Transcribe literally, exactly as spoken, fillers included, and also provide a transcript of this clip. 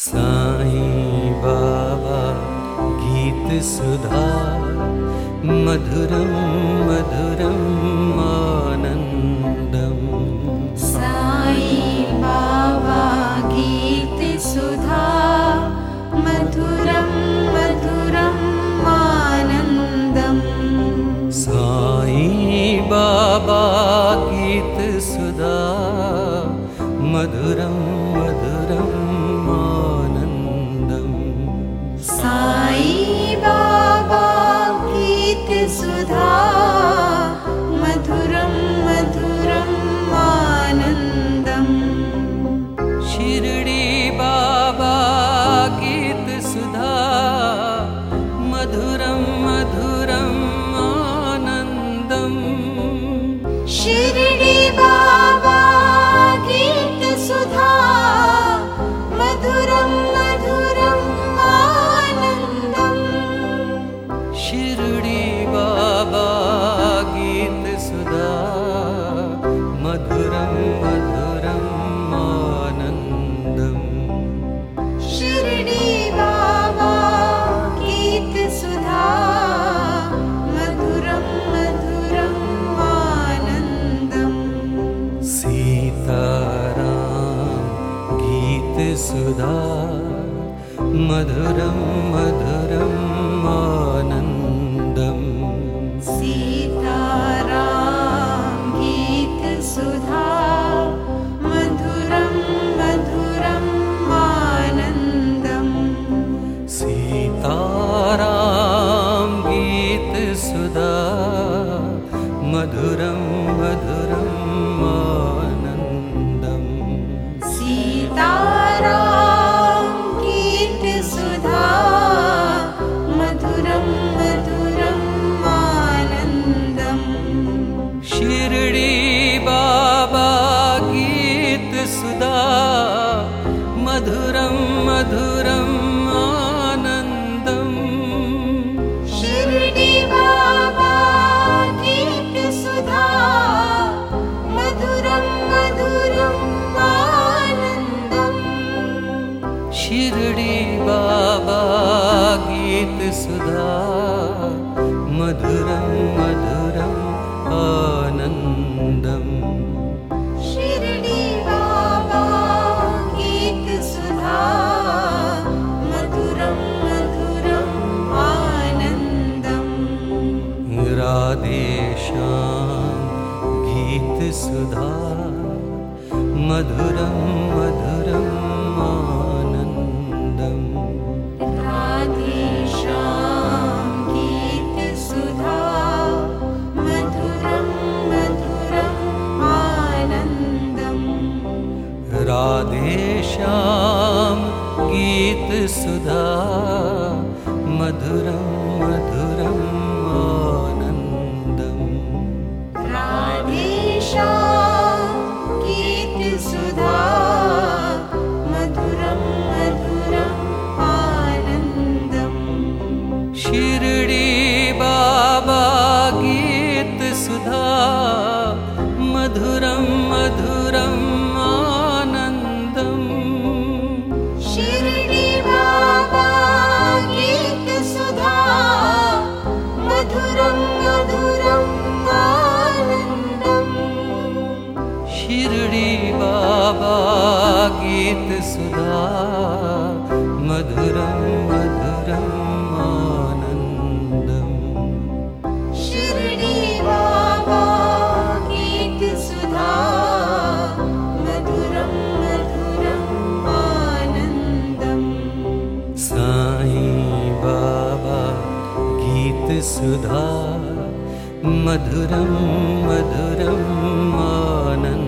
साईं बाबा गीत सुधा मधुरम मधुरम आनंदम। साईं बाबा गीत सुधा मधुरम मधुरम आनंदम। साईं बाबा गीत सुधा मधुरम मधुरम आनंदम। साईं बाबा गीत सुधा मधुरम मधुरम आनंदम। शिरडी बाबा गीत सुधा मधुरम मधुरम आनंदम। शिरडी बाबा गीत सुधा मधुरम मधुरम आनंदम। शिरडी बाबा गीत सुधा मधुरम मधुरम आनंदम। शिरडी बाबा गीत सुधा मधुरम मधुरम आनंदम। सीताराम गीत सुधा मधुरम मधुरम आनंदम। सीताराम गीत सुधा मधुरम मधुरम आनंदम। सीताराम गीत सुधा मधुरम मधुरम आनंदम। सीताराम गीत सुधा मधुरम मधुरम आनंदम। शिरडी बाबा गीत सुधा मधुरम मधुरम आनंदम। शिरडी बाबा गीत सुधा मधुरम मधुरम आनंदम। शिरडी बाबा गीत सुधा मधुरम मधुरम आनंदम। शिरडी बाबा गीत सुधा मधुरम मधुरम आनंदम। राधे श्याम गीत सुधा मधुरम मधुरम आनंदम। राधे श्याम गीत सुधा मधुरम मधुरम आनंदम। राधे श्याम गीत सुधा मधुरम मधुरम आनंदम। राधे श्याम गीत सुधा मधुरम मधुरम आनंदम। शिरडी बाबा गीत सुधा मधुरम मधुरम आनंदम। शिरडी बाबा गीत सुधा मधुरम मधुरम आनंदम। शिरडी बाबा गीत सुधा मधुरम मधुरम आनंदम। शिरडी बाबा गीत सुधा मधुरम मधुरम आनंदम। साईं बाबा गीत सुधा मधुरम मधुरम आनंदम।